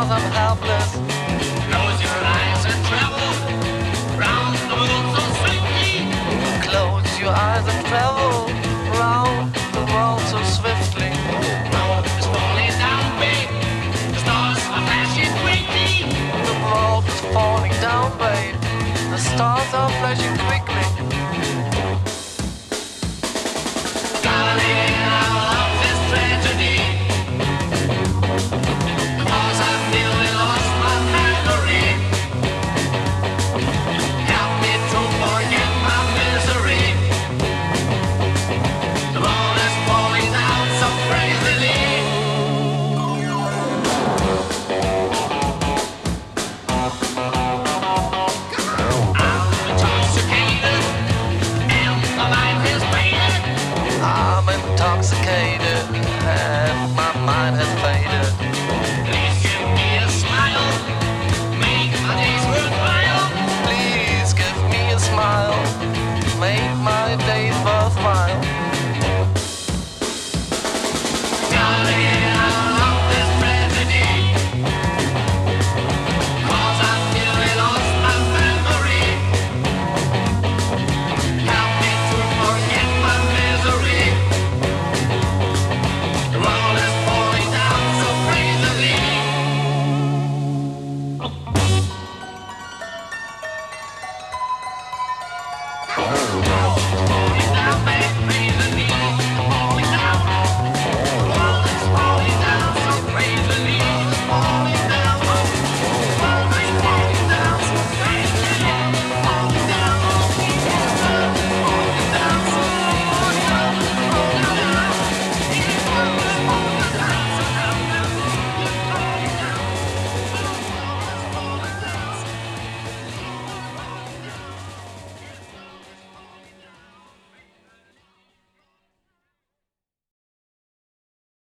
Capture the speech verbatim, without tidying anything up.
cause I'm helpless. Close your eyes and travel round the world so swiftly. Close your eyes and travel round the world so swiftly. The world is falling down, babe. The stars are flashing quickly. The world is falling down, babe. The stars are flashing quickly. Darling, our love is tragedy. Cause I've nearly lost my memory. Help me to forget my misery. The world is falling down so crazily. I'm intoxicated and my mind is faded. I'm intoxicated